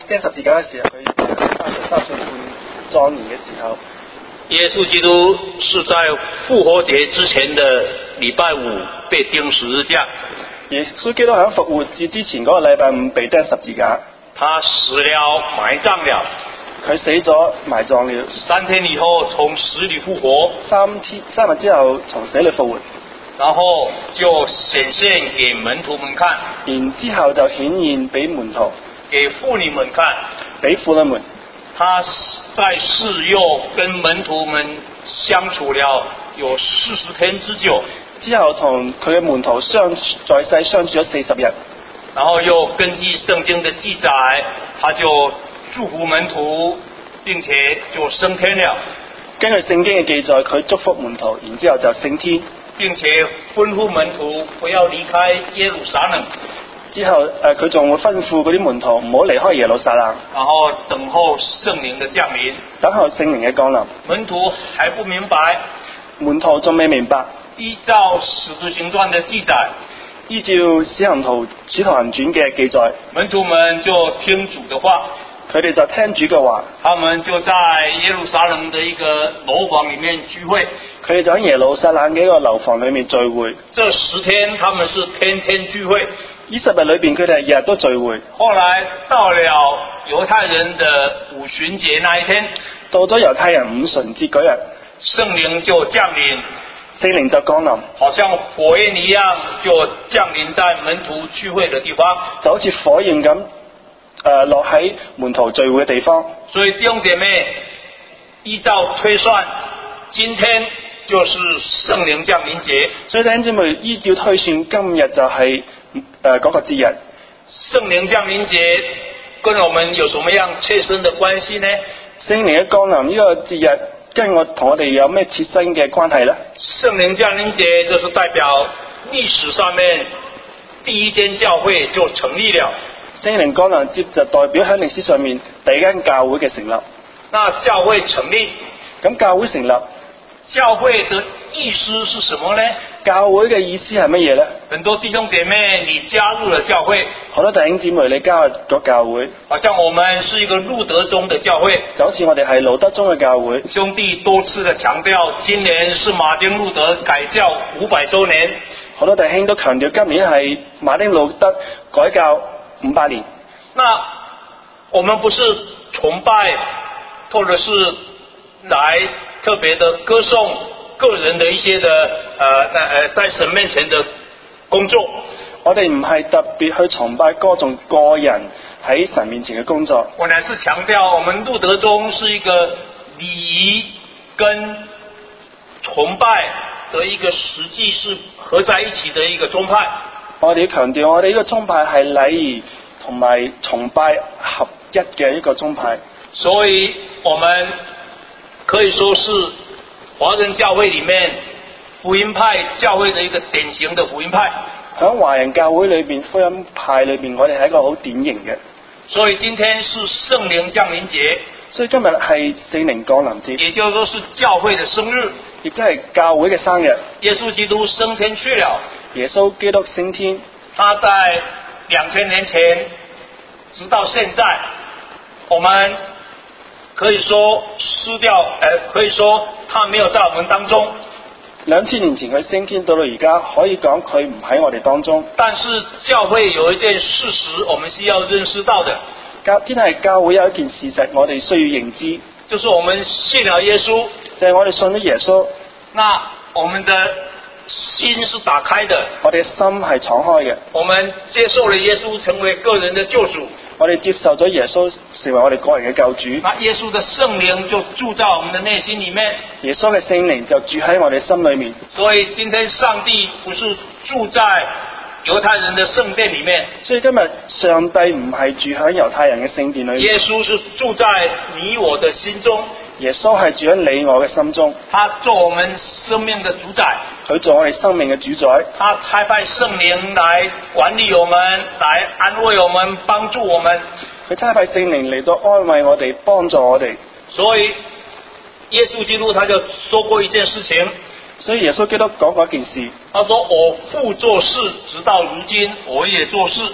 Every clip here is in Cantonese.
釘十字架嘅時候，佢33歲半壯年嘅時候， 耶穌基督是在復活節之前的禮拜五被釘十字架。 耶穌基督喺復活節之前嗰個禮拜五被釘十字架。 他死了，埋葬了。 佢死咗，埋葬了。 3天以後從死裏復活。 3日之後從死裏復活。 然後就顯現給門徒們看。 然之後就顯現俾門徒。 給婦女們看。 俾婦女們。 他在世又跟門徒們相處了有40天之久。 之後同佢嘅門徒在世相處咗40日。 然後又根據聖經的記載，他就祝福門徒，並且就升天了。 根據聖經嘅記載，佢祝福門徒，然之後就升天， 並且吩咐門徒不要離開耶路撒冷。 之後佢仲會吩咐嗰啲門徒唔好離開耶路撒冷， 然後等候聖靈的降臨。 等候聖靈嘅降臨。 門徒還不明白， 門徒仲未明白。 依照使徒行傳的記載， 依照使徒行傳嘅記載， 門徒們就聽主的話， 佢哋就聽主嘅話， 他們就在耶路撒冷的一個樓房裡面聚會， 佢哋就喺耶路撒冷嘅一個樓房裡面聚會。 這10天他們是天天聚會， 呢10日裏邊佢哋係日日都聚會。 後來到了猶太人的五旬節那一天， 到咗猶太人五旬節嗰日， 聖靈就降臨， 聖靈就降臨， 好像火焰一樣就降臨在門徒聚會的地方， 就好似火焰咁落喺門徒聚會嘅地方。 所以弟兄姐妹，依照推算，今天就是聖靈降臨節。 所以弟兄姊妹，依照推算，今日就係嗰個節日。 聖靈降臨節跟我們有什麼樣切身的關係呢？ 聖靈嘅降臨呢個節日同我哋有咩切身嘅關係呢？ 聖靈降臨節就是代表歷史上面第一間教會就成立了。 聖靈降臨節就代表喺歷史上面第一間教會嘅成立。 那教會成立， 咁教會成立， 教會的意思是什麼呢？ 教會嘅意思係乜嘢呢？ 很多弟兄姐妹，你加入了教會， 好多弟兄姊妹你加入咗教會， 好像我們是一個路德宗的教會， 就好似我哋係路德宗嘅教會。 兄弟多次的強調，今年是馬丁路德改教500週年。 好多弟兄都強調今年係馬丁路德改教500年。 那我們不是崇拜，或者是來特別的歌頌個人的一些的在神面前的工作。 我哋唔係特別去崇拜歌頌個人喺神面前嘅工作。 我乃是強調，我們路德宗是一個禮儀跟崇拜的一個實際是合在一起的一個宗派。 我哋要強調，我哋呢個宗派係禮儀同埋崇拜合一嘅一個宗派。 所以我們可以說是華人教會裏面福音派教會的一個典型的福音派。 喺華人教會裏邊，福音派裏邊，我哋係一個好典型嘅。 所以今天是聖靈降臨節， 所以今日係聖靈降臨節， 也就是說是教會的生日， 亦都係教會嘅生日。 耶穌基督升天去了， 耶穌基督升天， 他在2000年前直到現在，我們可以說可以說他沒有在我們當中。 2000年前佢升天，到而家可以講佢唔喺我哋當中。 但是教會有一件事實，我們是要認識到的。 真係教會有一件事實，我哋需要認知， 就是我們信了耶穌， 就係我哋信咗耶穌， 那我們的心是打開的， 我哋心係敞開嘅， 我們接受了耶穌成為個人的救主， 我哋接受咗耶穌成為我哋個人嘅救主。 那耶穌的聖靈就住在我們的內心裏面， 耶穌嘅聖靈就住喺我哋心裏面。 所以今天上帝不是住在猶太人的聖殿裏面， 所以今日上帝唔係住喺猶太人嘅聖殿裏面， 耶穌是住在你我的心中。 耶穌係住喺你我嘅心中， 他做我們生命的主宰， 佢做我哋生命嘅主宰， 他差派聖靈來管理我們，來安慰我們，幫助我們。 佢差派聖靈嚟到安慰我哋，幫助我哋。 所以耶穌基督他就說過一件事情， 所以耶穌基督講過一件事， 他說：我父做事，直到如今我也做事。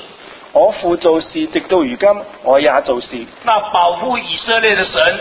我父做事，直到如今，我也做事。 那保护以色列的神，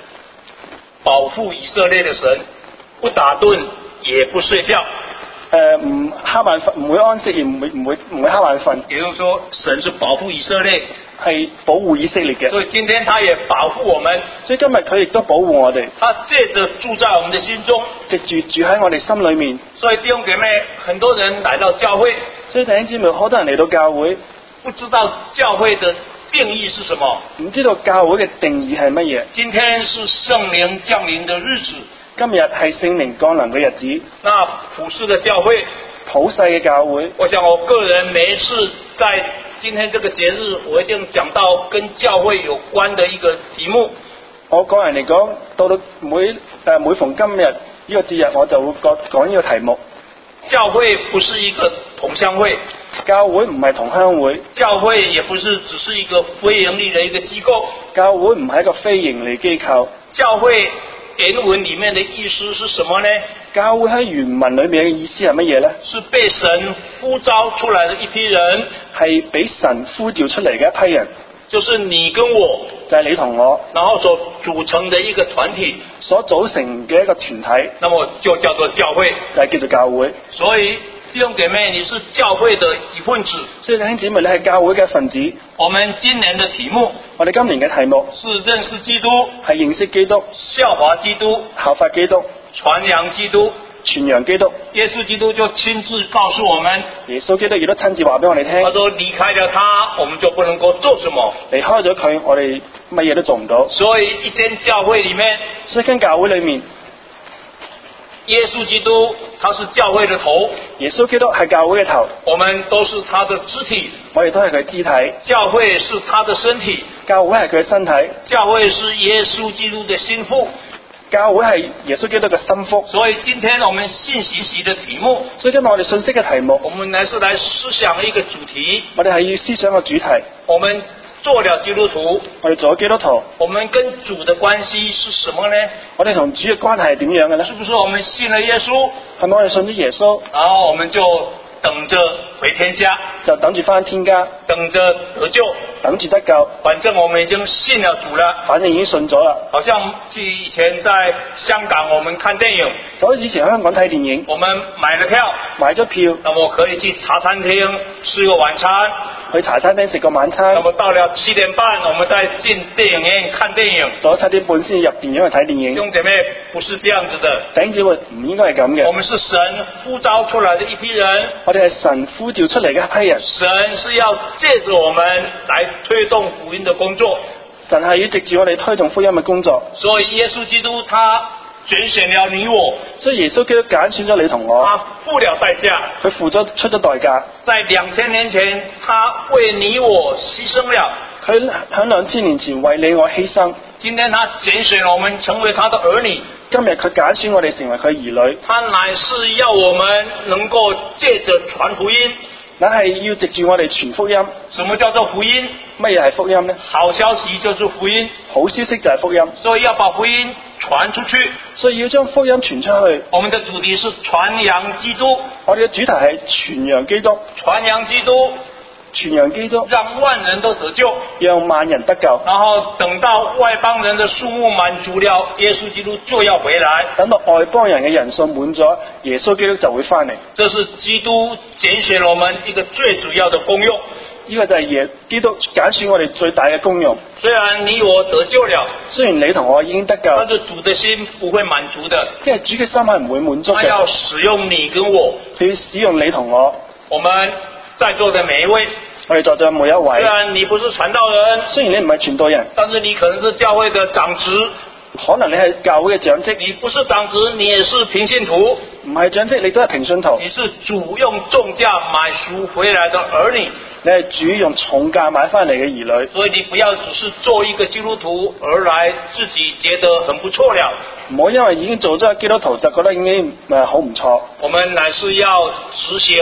不打盹也不睡觉。 唔瞌眼瞓，唔會安息，亦唔會瞌眼瞓。 也就是說，神是保護以色列， 係保護以色列嘅。 所以今天他也保護我們。 所以今日佢亦都保護我哋。 他借着住在我們的心中， 藉住喺我哋心裏面。 所以弟兄姐妹，很多人來到教會， 所以弟兄姊妹，好多人嚟到教會， 不知道教會的定義是什麼， 唔知道教會嘅定義係乜嘢。 今天是聖靈降臨的日子。 今日係聖靈降臨嘅日子， 那普世的教會， 普世嘅教會， 我想我個人每一次在今天這個節日，我一定講到跟教會有關的一個題目。 我個人嚟講，到每逢今日呢個節日，我就會講呢個題目。 教會不是一個同鄉會， 教會唔係同鄉會， 教會也不是只是一個非營利的一個機構， 教會唔係一個非營利機構。 教會原文裡面的意思是什麼呢？ 教會喺原文裏面嘅意思係乜嘢呢？ 是被神呼召出來的一批人， 係俾神呼召出嚟嘅一批人， 就是你跟我， 就係你同我， 然後所組成的一個團體， 所組成嘅一個團體， 那麼就叫做教會， 就係叫做教會。 所以弟兄姐妹，你是教會的一份子。 所以弟兄姊妹，你係教會嘅一份子。 我們今年的題目， 我哋今年嘅題目是認識基督， 係認識基督、 效法基督、 效法基督、 傳揚基督、 傳揚基督。 耶穌基督就親自告訴我們， 耶穌基督亦都親自話俾我哋聽， 他說離開了他，我們就不能夠做什麼。 離開咗佢，我哋乜嘢都做唔到。 所以一間教會裡面， 所以間教會裏面， 耶穌基督他是教會的頭， 耶穌基督係教會嘅頭， 我們都是他的肢體， 我哋都係佢肢體。 教會是他的身體， 教會係佢嘅身體， 教會是耶穌基督的心腹， 教會係耶穌基督嘅心腹。 所以今天我們信息系的題目， 所以今日我哋信息嘅題目， 我們來思想一個主題， 我哋係要思想個主題。 我們做了基督徒， 我哋做咗基督徒， 我們跟主的關係是什麼呢？ 我哋同主嘅關係係點樣嘅呢？ 是不是我們信了耶穌， 係咪我哋信咗耶穌， 然後我們就等着回天家， 就等住翻天家， 等着得救， 等住得救？ 反正我們已經信了主了， 反正已經信咗啦。 好像記以前在香港我們看電影， 就好似以前香港睇電影， 我們買了票， 買咗票， 那麼可以去茶餐廳吃個晚餐， 去茶餐廳食個晚餐， 那麼到了7點半，我們再進電影院看電影， 到咗7點半先入電影去睇電影。 兄姐妹，不是這樣子的， 弟兄姊妹，唔應該係咁嘅。 我們是神呼召出來的一批人， 我哋係神呼召出嚟嘅一批人。 神是要借着我們來推動福音的工作， 神係要藉住我哋推動福音嘅工作。 所以耶穌基督他揀選了你我， 所以耶穌基督揀選咗你同我， 他付了代價， 佢出咗代價。 在2000年前，他為你我犧牲了。 佢喺2000年前為你我犧牲。 今天他揀選我們成為他的兒女。 今日佢揀選我哋成為佢兒女。 他乃是要我們能夠借着傳福音。 乃係要藉住我哋傳福音。 什麼叫做福音？ 乜嘢係福音呢？ 好消息就是福音。 好消息就係福音。 所以要把福音傳出去。 所以要將福音傳出去。 我們的主題是傳揚基督。 我哋嘅主題係傳揚基督。 傳揚基督。 傳揚基督， 讓萬人都得救， 讓萬人得救。 然後等到外邦人的數目滿足了，耶穌基督就要回來。 等到外邦人嘅人數滿咗，耶穌基督就會翻嚟。 這是基督揀選我們一個最主要的功用。 呢個就係基督揀選我哋最大嘅功用。 雖然你我得救了， 雖然你同我已經得救， 但是主的心不會滿足的。 即係主嘅心係唔會滿足嘅。 他要使用你跟我， 佢要使用你同我。 我們在座的每一位， 我哋在座每一位， 雖然你不是傳道人， 雖然你唔係傳道人， 但是你可能是教會的長職， 可能你係教會嘅長職。 你不是長職，你也是平信徒， 唔係長職，你都係平信徒。 你是主用重價買贖回來的兒女， 你係主用重價買翻嚟嘅兒女。 所以你不要只是做一個基督徒而來自己覺得很不錯了， 唔好因為已經做咗基督徒就覺得已經好唔錯。 我們乃是要執行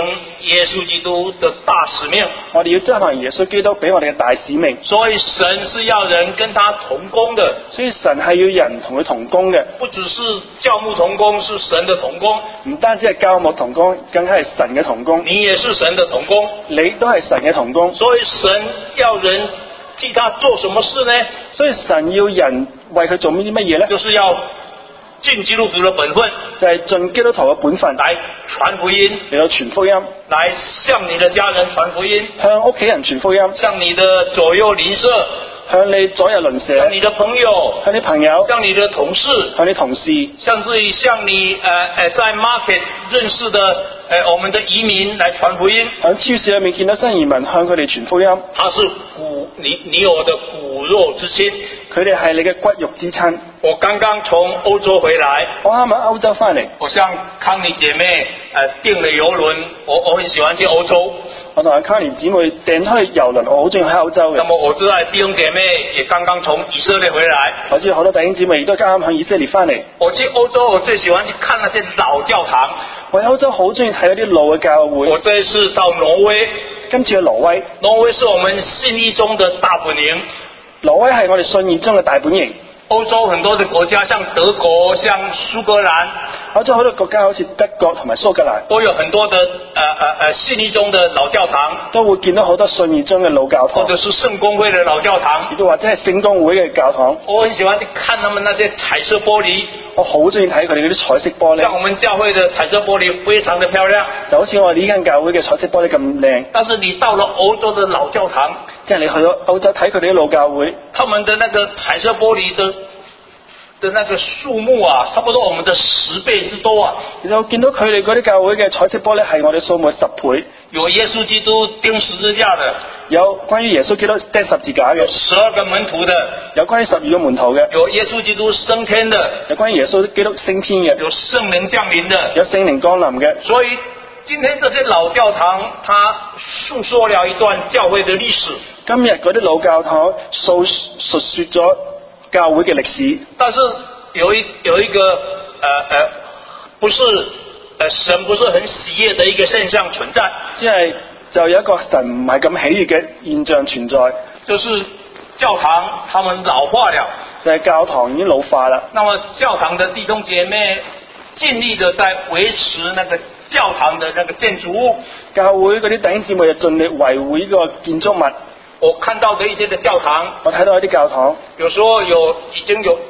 耶穌基督的大使命。 我哋要執行耶穌基督俾我哋嘅大使命。 所以神是要人跟他同工的， 所以神係要人同佢同工嘅， 不只是教牧同工，是神的同工。 唔單止係教牧同工，更加係神嘅同工。 你也是神的同工， 你都係神嘅同工。 所以神要人替他做什麼事呢？ 所以神要人為佢做啲乜嘢呢？ 就是要盡基督徒的本分， 就係盡基督徒嘅本分來傳福音， 嚟到傳福音， 來向你的家人傳福音， 向屋企人傳福音， 向你的左右鄰舍， 向你左右鄰舍， 向你的朋友， 向你朋友， 向你的同事， 向你同事， 甚至於向你在 market 認識的我們的移民來傳福音。 喺超市裏面見到新移民，向佢哋傳福音。 他是你我的骨肉之親， 佢哋係你嘅骨肉之親。 我剛剛從歐洲回來， 我啱啱歐洲翻嚟， 我向康妮姐妹訂了郵輪，我很喜歡去歐洲。 我同阿卡蓮姊妹訂開郵輪，我好中意去歐洲嘅。 那麼我知道弟兄姐妹也剛剛從以色列回來， 我知道好多弟兄姊妹亦都啱啱喺以色列翻嚟。 我去歐洲，我最喜歡去看那些老教堂。 我喺歐洲好中意睇嗰啲老嘅教會。 我這一次到挪威， 今次去挪威， 挪威是我們信義中的大本營。 挪威係我哋信義中嘅大本營。 歐洲很多的國家，像德國、像蘇格蘭， 歐洲好多國家好似德國同埋蘇格蘭， 都有很多的信義中的老教堂， 都會見到好多信義中嘅老教堂， 或者是聖公會的老教堂， 亦都或者係聖公會嘅教堂。 我很喜歡去看他們那些彩色玻璃， 我好中意睇佢哋嗰啲彩色玻璃。 像我們教會的彩色玻璃非常的漂亮， 就好似我哋呢間教會嘅彩色玻璃咁靚。 但是你到了歐洲的老教堂， 即係你去到歐洲睇佢哋啲老教會， 他們的那個彩色玻璃的那個數目啊，差不多我們的10倍之多啊。 其實我見到佢哋嗰啲教會嘅彩色玻璃係我哋數目10倍。 有耶穌基督釘十字架的， 有關於耶穌基督釘十字架嘅 ，12個門徒的， 有關於12個門徒嘅， 有耶穌基督升天的， 有關於耶穌基督升天嘅， 有聖靈降臨的， 有聖靈降臨嘅。 所以今天這些老教堂，它述說了一段教會的歷史。 今日嗰啲老教堂述說咗教會嘅歷史， 但是有一個不是神不是很喜悅的一個現象存在， 即係就有一個神唔係咁喜悅嘅現象存在， 就是教堂他們老化了， 就係教堂已經老化啦。 那麼教堂的弟兄姐妹盡力的在維持那個教堂的那個建築物， 教會嗰啲弟兄姊妹就盡力維護呢個建築物。 我看到的一些的教堂， 我睇到一啲教堂， 有時候已經有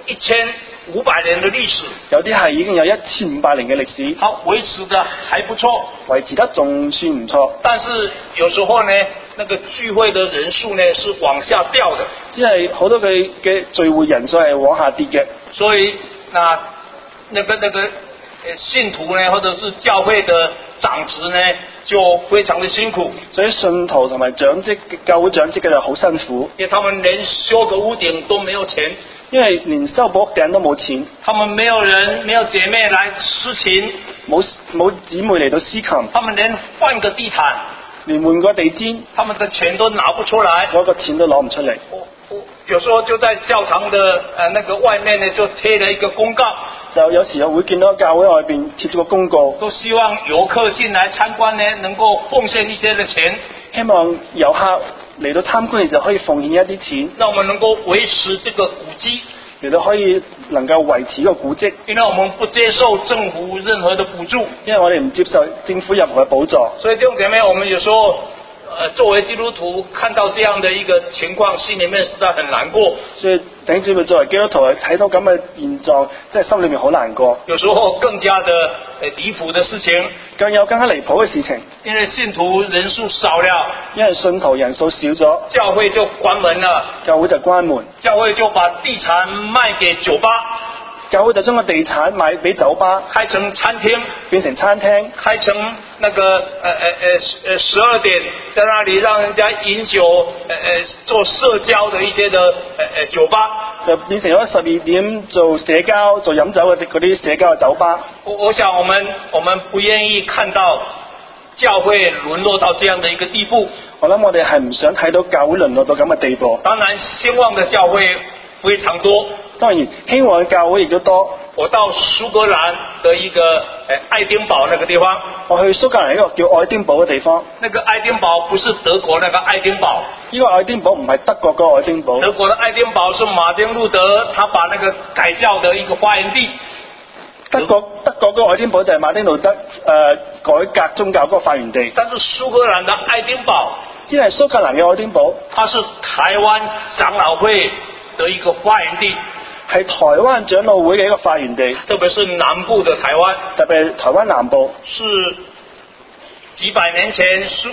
1500年的歷史， 有啲係已經有1500年嘅歷史， 好維持得還不錯， 維持得仲算唔錯。 但是有時候呢，那個聚會的人數呢是往下掉的， 即係好多嘅聚會人數係往下跌嘅， 所以那個信徒呢，或者是教會的長職呢，就非常的辛苦。 所以信徒同埋長職教會長職嘅就好辛苦， 因為他們連修個屋頂都沒有錢， 因為連修補屋頂都冇錢， 他們沒有姐妹來司琴， 冇姊妹嚟到司琴， 他們連換個地毯， 連換個地氈， 他們的錢都拿不出來， 嗰個錢都攞唔出嚟。 我有時候就在教堂的那個外面呢，就貼了一個公告， 就有時候會見到教會外邊貼咗個公告， 都希望遊客進來參觀呢，能夠奉獻一些的錢， 希望遊客嚟到參觀嘅時候可以奉獻一啲錢， 讓我們能夠維持這個古蹟， 嚟到可以能夠維持個古蹟。 因為我們不接受政府任何的補助， 因為我哋唔接受政府任何嘅補助， 所以弟兄姐妹，我們有時候作為基督徒看到這樣的一個情況，心裡面實在很難過。 所以弟兄姊妹作為基督徒睇到咁嘅現狀，真係心裏面好難過。 有時候更加的離譜的事情， 更加離譜嘅事情， 因為信徒人數少了， 因為信徒人數少咗， 教會就關門了， 教會就關門， 教會就把地產賣給酒吧， 教會就將個地產賣俾酒吧， 開成餐廳， 變成餐廳， 開成那個12點在那裡讓人家飲酒做社交的一些的酒吧， 就變成咗12點做社交做飲酒嘅嗰啲社交嘅酒吧。 我想我們不願意看到教會淪落到這樣的一個地步。 我諗我哋係唔想睇到教會淪落到咁嘅地步。 當然興旺的教會非常多， 當然興旺嘅教會亦都多， 我到蘇格蘭的一個愛丁堡那個地方。 我去蘇格蘭一個叫愛丁堡嘅地方。 那個愛丁堡不是德國那個愛丁堡， 呢個愛丁堡唔係德國個愛丁堡。 德國的愛丁堡是馬丁路德他把那個改教的一個發源地。 德國個愛丁堡就係馬丁路德改革宗教嗰個發源地。 但是蘇格蘭的愛丁堡， 只係蘇格蘭嘅愛丁堡， 它是台灣長老會的一個發源地， 係台灣長老會嘅一個發源地， 特別是南部的台灣， 特別係台灣南部， 是幾百年前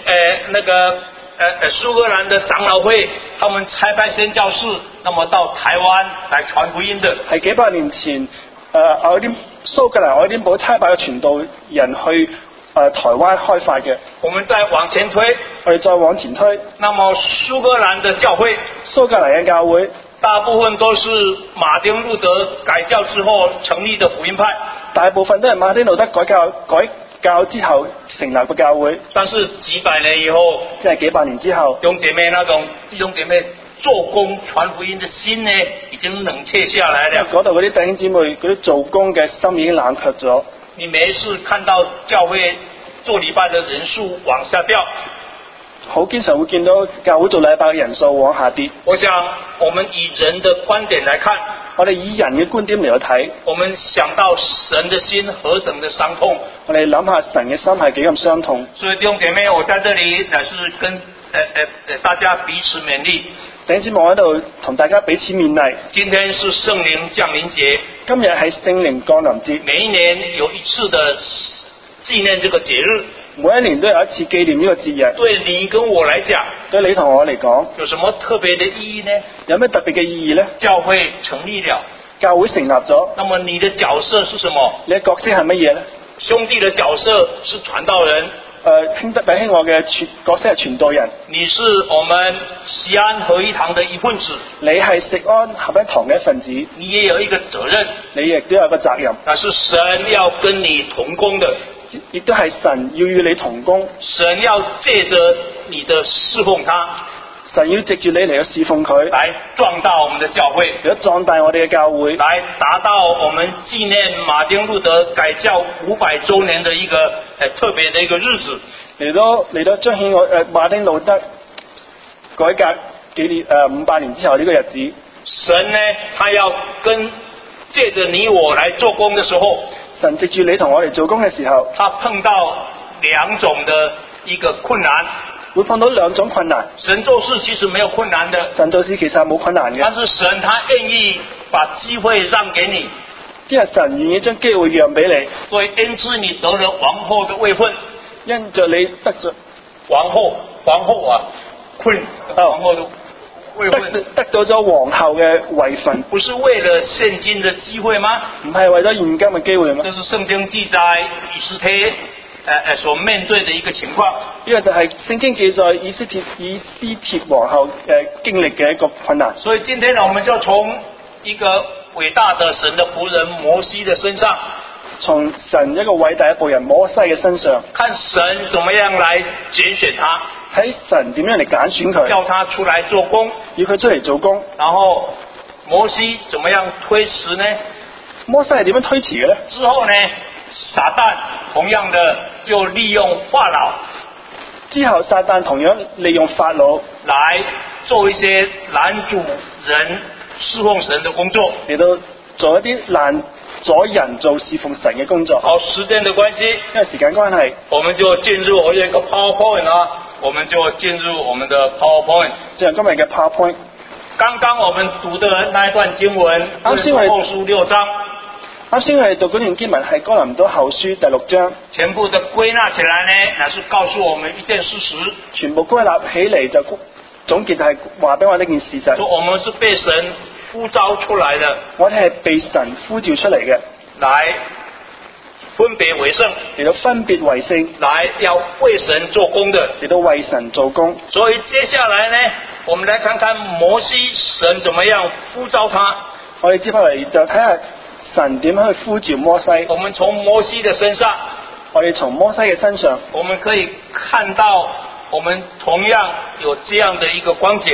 蘇格蘭的長老會，他們差派宣教士，那麼到台灣來傳福音的。 係幾百年前蘇格蘭愛丁堡差派嘅傳道人去台灣開發嘅。 我們再往前推， 我哋再往前推， 那麼蘇格蘭的教會， 蘇格蘭嘅教會大部分都是馬丁路德改教之後成立的福音派， 大部分都係馬丁路德改教之後成立嘅教會。 但是幾百年以後， 即係幾百年之後， 弟兄姐妹那種弟兄姐妹做工傳福音的心呢，已經冷卻下來了。 嗰度嗰啲弟兄姊妹嗰啲做工嘅心已經冷卻咗。 你每一次看到教會做禮拜的人數往下掉， 好經常會見到教會做禮拜嘅人數往下跌。 我想我們以人的觀點來看， 我哋以人嘅觀點嚟去睇， 我們想到神的心何等的傷痛， 我哋諗下神嘅心係幾咁傷痛。 所以弟兄姐妹，我在這裡乃是跟大家彼此勉勵。 弟兄姊妹喺度同大家彼此勉勵。 今天是聖靈降臨節， 今日係聖靈降臨節， 每一年有一次的紀念這個節日， 每一年都有一次紀念呢個節日。 對你跟我來講， 對你同我嚟講， 有什麼特別的意義呢？ 有咩特別嘅意義呢？ 教會成立了， 教會成立咗， 那麼你的角色是什麼？ 你嘅角色係乜嘢呢？ 兄弟的角色是傳道人。 兄弟我嘅角色係傳道人。 你是我們錫安合一堂的一份子。 你係錫安合一堂嘅一份子。 你也有一個責任。 你亦都有個責任。 那是神要跟你同工的。 亦都係神要與你同工。 神要借着你的侍奉他。 神要藉住你嚟去侍奉佢， 來壯大我們的教會， 嚟壯大我哋嘅教會， 來達到我們紀念馬丁路德改教500週年的一個特別的一個日子， 嚟到彰顯馬丁路德改革紀念500年之後呢個日子。 神呢，他要借着你我來做工的時候， 神藉住你同我哋做工嘅時候， 他碰到兩種的一個困難。 會碰到兩種困難。 神做事其實沒有困難的， 神做事其實係冇困難嘅。 但是神他願意把機會讓給你， 因為神願意將機會讓俾你， 所以因此你得了王后的位分， 因着你得咗皇后啊，皇后的位分， 得到咗皇后嘅位份， 不是為了現今的機會嗎？ 唔係為咗現今嘅機會嗎？ 這是聖經記載以斯帖所面對的一個情況。 呢個就係聖經記載以斯帖皇后經歷嘅一個困難。 所以今天呢，我們就從一個偉大的神的僕人摩西的身上， 從神一個偉大嘅僕人摩西嘅身上， 看神怎麼樣來揀選他， 睇神點樣嚟揀選佢， 叫他出來做工， 要佢出嚟做工。 然後摩西怎麼樣推辭呢？ 摩西係點樣推辭嘅呢？ 之後呢，撒旦同樣的就利用法老， 之後撒旦同樣利用法老來做一些攔阻人侍奉神的工作， 嚟到做一啲攔阻人做侍奉神嘅工作。 好，時間的關係， 因為時間關係， 我們就進入我有一個 PowerPoint 啊，我們就進入我們的 PowerPoint。 就係今日嘅 PowerPoint。 剛剛我們讀的那一段經文， 啱先哥林多後書6章。 啱先我哋讀嗰段經文係哥林多後書第6章， 全部的歸納起來呢，乃是告訴我們一件事實。 全部歸納起嚟就總結就係話俾我呢件事實。 說我們是被神呼召出來的， 我哋係被神呼召出嚟嘅， 來分別為聖， 嚟到分別為聖， 來要為神做工的， 嚟到為神做工。 所以接下來呢，我們來看看摩西神怎麼樣呼召他。 我哋接下嚟就睇下神點樣去呼召摩西。 我們從摩西的身上， 我哋從摩西嘅身上， 我們可以看到我們同樣有這樣的一個光景。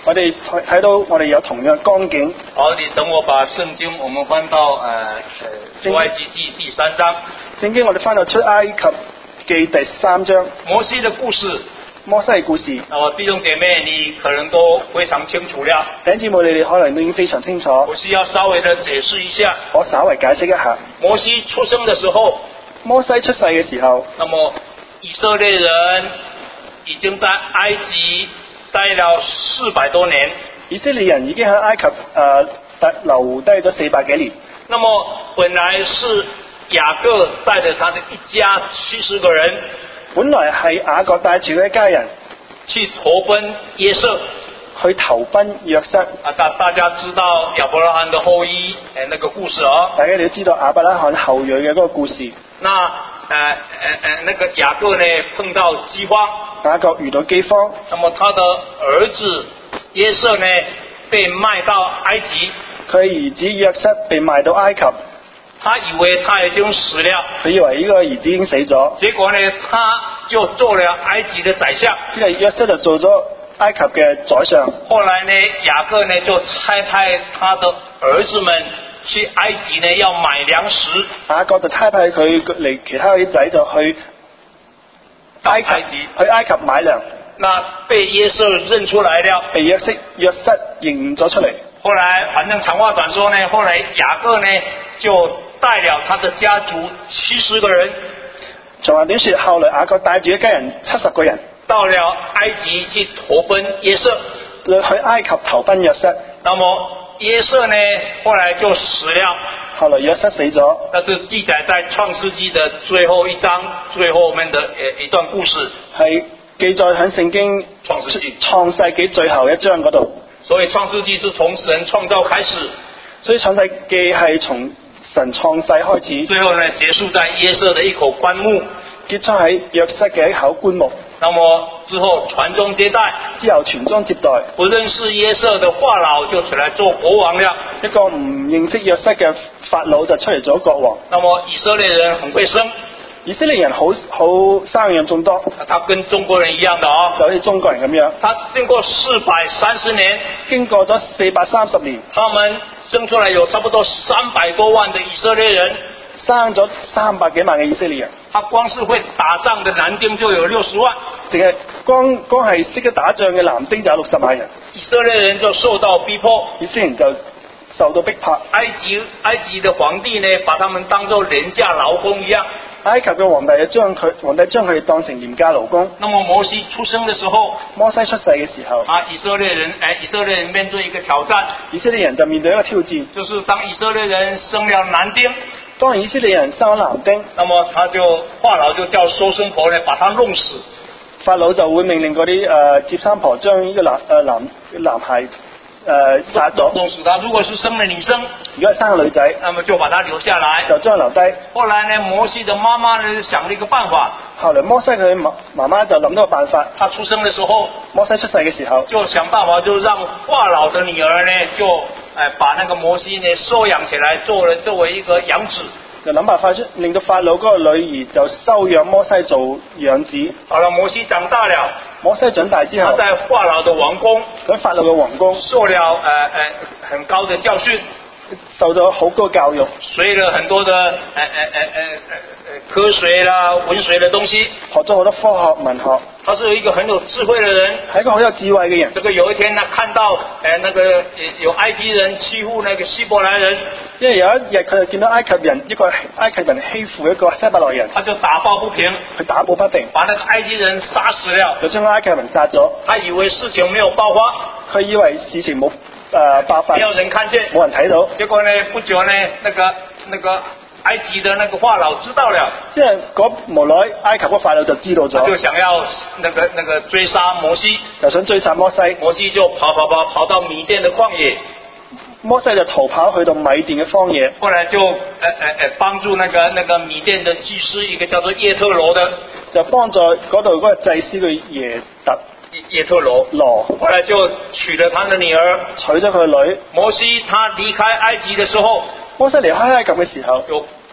我哋睇到我哋有同樣光景。 好，你等我把圣经我们翻到出埃及记第3章。 聖經我哋翻到出埃及記第3章， 摩西的故事。 摩西嘅故事。 弟兄姐妹，你可能都非常清楚了。 弟兄姊妹，你哋可能都已經非常清楚。 我需要稍微的解釋一下。 我稍微解釋一下。 摩西出生的時候， 摩西出世嘅時候， 那麼以色列人已經在埃及待了400多年。 以色列人已經喺埃及留低咗400幾年。 那麼本來是雅各帶着他的一家70個人。 本來係雅各帶住佢一家人去投奔約瑟， 去投奔約瑟。 大家知道亞伯拉罕的後裔那個故事哦。 大家都知道亞伯拉罕後裔嘅嗰個故事。 那那個雅各呢碰到饑荒， 雅各遇到饑荒， 那麼他的兒子約瑟呢被賣到埃及， 佢兒子約瑟被賣到埃及。 他以為他已經死了， 佢以為呢個兒子已經死咗， 結果呢，他就做了埃及的宰相。 即係約瑟就做咗埃及嘅宰相。 後來呢，雅各呢就差派他的兒子們去埃及呢要買糧食。 雅各就差派佢嚟其他啲仔就去埃及買糧。 那被約瑟認出來了， 被約瑟認咗出嚟。 後來反正長話短說呢，後來雅各呢就帶了他的家族70個人。 長話短說，後來雅各帶住一家人70個人到了埃及去投奔約瑟， 去埃及投奔約瑟。 那麼約瑟呢後來就死了， 後來約瑟死咗。 那是記載在創世紀的最後一章最後面的一段故事， 係記載喺聖經創世紀最後一章嗰度。 所以創世紀是從神創造開始， 所以創世紀係從神創世開始， 最後呢結束在約瑟的一口棺木， 結束喺約瑟嘅一口棺木。 那麼之後傳宗接代， 傳宗接代， 不認識約瑟的法老就出來做國王了。 一個唔認識約瑟嘅法老就出嚟做國王。 那麼以色列人很會生， 以色列人好生養眾多， 他跟中國人一樣的哦， 就好似中國人咁樣。 他經過430年， 經過咗430年， 他們生出來有差不多300多萬的以色列人， 生咗300幾萬嘅以色列人。 他光是會打仗的男丁就有60萬， 淨係光係識得打仗嘅男丁就有60萬人。 以色列人就受到逼迫， 以色列人就受到逼迫。 埃及的皇帝呢，把他們當作廉價勞工一樣。 埃及嘅皇帝將佢哋當成廉價勞工。 那麼摩西出生的時候， 摩西出世嘅時候， 以色列人面對一個挑戰， 以色列人就面對一個挑戰， 就是當以色列人生了男丁， 當以色列人生咗男丁， 那麼法老就叫收生婆呢把他弄死， 法老就會命令嗰啲接生婆將呢個男孩殺咗， 弄死他。如果是生了女生， 如果係生個女仔， 那麼就把他留下來， 就將佢留低。 後來呢，摩西的媽媽呢想了一個辦法， 後來摩西佢媽媽就諗到個辦法， 他出生的時候， 摩西出世嘅時候， 就想辦法就讓法老的女兒呢就把那個摩西呢收養起來，作為一個養子。 就諗辦法令到法老嗰個女兒就收養摩西做養子。 好了，摩西長大了， 摩西長大之後， 他在法老的王宮， 喺法老嘅王宮受了很高的教訓， 受咗好高教育， 學了很多的科學啦、文學的東西， 學咗好多科學文學。 他是一個很有智慧的人， 係一個好有智慧嘅人。 這個有一天呢，看到那個有埃及人欺負那個希伯來人， 因為有一日佢就見到埃及人欺負一個希伯來人， 他就打抱不平， 佢打抱不平， 把那個埃及人殺死了， 就將埃及人殺咗。 他以為事情沒有爆發， 佢以為事情冇爆發， 沒有人看見， 冇人睇到。 結果呢，不久呢，那個埃及的那個法老知道了， 即係無奈埃及嗰法老就知道咗， 就想要那個追殺摩西， 就想追殺摩西。 摩西就跑到米甸的曠野， 摩西就逃跑去到米甸嘅荒野。 後來就幫助那個米甸的祭司，一個叫做葉特羅的， 就幫助嗰度嗰個祭司嘅葉特羅，後來就娶了他的女兒， 娶咗佢嘅女。 摩西他離開埃及的時候， 摩西離開埃及嘅時候，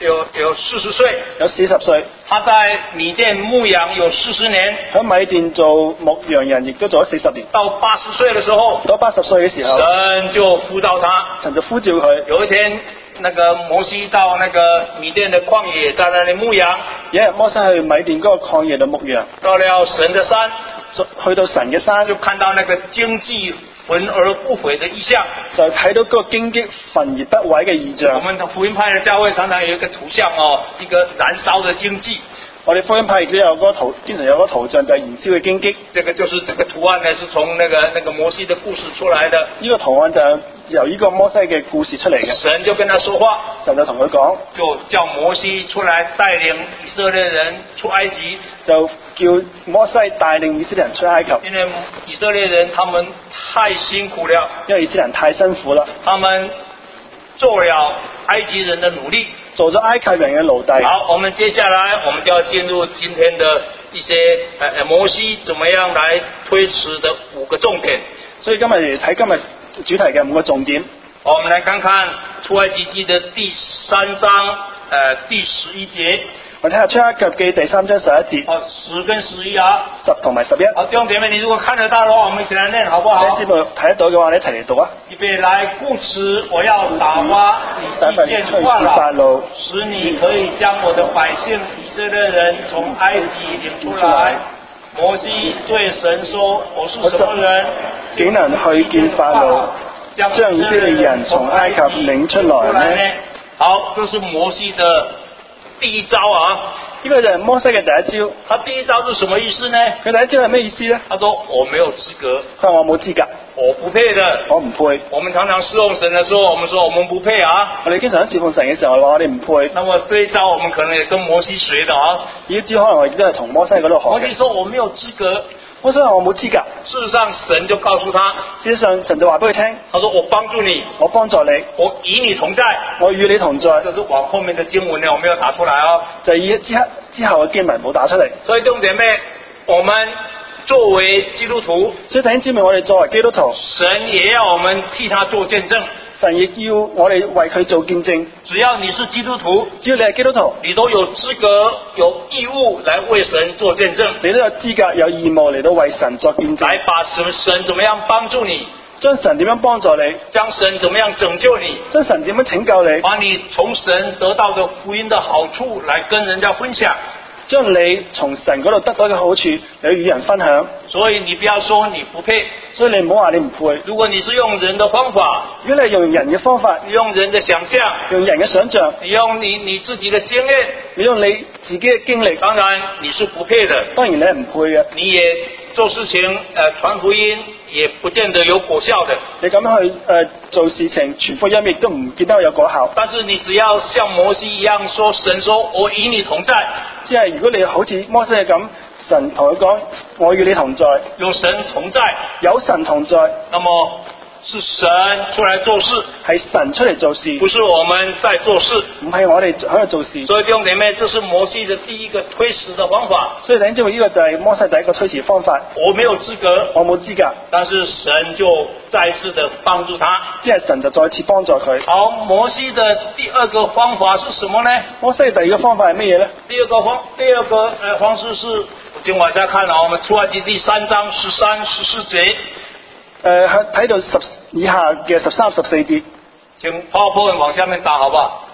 有40歲， 有40歲， 他在米甸牧羊有40年， 喺米甸做牧羊人，亦都做咗40年。 到80歲的時候， 到80歲嘅時候， 神就呼召他。 神就呼召佢。 有一天，那個摩西到那個米甸的曠野，在那裡牧羊。 有一日摩西去米甸嗰個曠野度牧羊， 到了神的山， 去到神嘅山， 就看到那個荊棘焚而不毀的異象， 就睇到嗰個荊棘焚而不毀嘅異象。 我們的福音派的教會常常有一個圖像哦，一個燃燒的荊棘。 我哋福音派亦都有嗰個圖，經常有嗰個圖像就係燃燒嘅荊棘。 這個就是這個圖案呢，是從那個摩西的故事出來的。 呢個圖案就係由呢個摩西嘅故事出嚟嘅。 神就跟他說話， 神就同佢講， 就叫摩西出來帶領以色列人出埃及。 就叫摩西帶領以色列人出埃及。 因為以色列人他們太辛苦了， 因為以色列人太辛苦啦， 他們做了埃及人的奴隸， 做咗埃及人嘅奴隸。 好，我們接下來我們就要進入今天的一些摩西怎麼樣來推遲的5個重點。 所以今日嚟睇今日主題嘅5個重點。 我們來看看出埃及記的第3章第11節。 我睇下出埃及記第3章11節。 10跟11啊。 10同埋11。 好，弟兄姐妹，你如果看得到的話，我們一起來念好不好？ 你知道睇得到嘅話，你一齊嚟讀啊！ 預備來，故此我要打發你祭見法老，使你可以將我的百姓以色列人從埃及領出來。摩西對神說：我是什麼人， 竟能去見法老，將以色列人從埃及領出來呢？ 好，這是摩西的第一招啊。 呢個就係摩西嘅第一招。 他第一招是什麼意思呢？ 佢第一招係咩意思呢？ 他說：我沒有資格。 佢話我冇資格， 我不配的， 我唔配。 我們常常侍奉神的時候，我們說我們不配啊。 我哋經常喺侍奉神嘅時候話我哋唔配。 那麼這一招我們可能也跟摩西學的啊。 呢一招可能我亦都係從摩西嗰度學嘅。 摩西說我沒有資格。 摩西話我冇資格。 事實上神就告訴他， 事實上神就話俾佢聽， 他說我幫助你， 我幫助你， 我與你同在， 我與你同在。 就是往後面的經文呢，我沒有打出來啊。 就係之後嘅經文冇打出嚟。 所以弟兄姐妹，我們作為基督徒， 所以弟兄姊妹，我哋作為基督徒， 神也要我們替他做見證。 神亦要我哋為佢做見證。 只要你是基督徒， 只要你係基督徒， 你都有資格、有義務來為神做見證。 你都有資格、有義務嚟到為神作見證。 來把神怎麼樣幫助你， 將神點樣幫助你， 將神怎麼樣拯救你， 將神點樣拯救你， 把你從神得到的福音的好處來跟人家分享。 將你從神嗰度得到嘅好處嚟與人分享。 所以你不要說你不配， 所以你唔好話你唔配。 如果你是用人的方法， 如果你係用人嘅方法， 你用人的想象， 用人嘅想象， 你用你自己的經驗， 你用你自己嘅經歷， 當然你是不配的。 當然你係唔配嘅。 你也做事情傳福音也不見得有果效的。 你咁樣去做事情傳福音亦都唔見得有果效。 但是你只要像摩西一樣說，神說我與你同在。 即係如果你好似摩西咁，神同佢講我與你同在， 有神同在， 有神同在， 那麼是神出來做事， 係神出嚟做事， 不是我們在做事， 唔係我哋喺度做事。 所以弟兄姐妹，這是摩西的第一個推遲的方法。 所以弟兄姊妹，呢個就係摩西第一個推遲方法。 我沒有資格， 我冇資格， 但是神就再次的幫助他， 即係神就再次幫助佢。 好，摩西的第二個方法是什麼呢？ 摩西第二個方法係乜嘢呢？ 第二個方式是，今晚再看我們出埃及第3章13、14節。 睇到以下嘅13、14節。 請 PowerPoint 往下面打，好不好？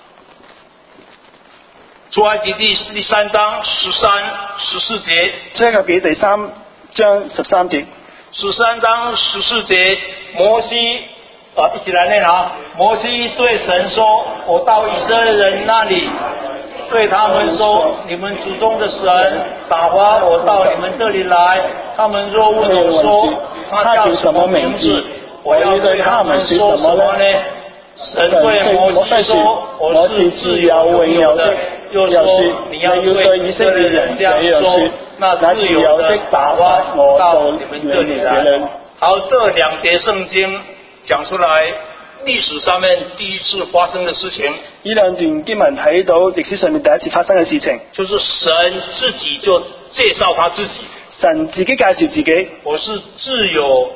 出埃及第3章13、14節。 出埃及記第3章13節。 13章14節，摩西一起來念啊！摩西對神說：我到以色列人那裡，對他們說：你們祖宗的神打發我到你們這裡來，他們若問我說他叫什麼名字，我要對他們說什麼呢？神對摩西說：我是自由永有的。又說：你要對以色列人這樣說，那自由的打發我到你們這裡來。好，這2節聖經講出來歷史上面第一次發生的事情。 呢兩段經文睇到歷史上面第一次發生嘅事情， 就是神自己就介紹他自己。 神自己介紹自己， 我是自有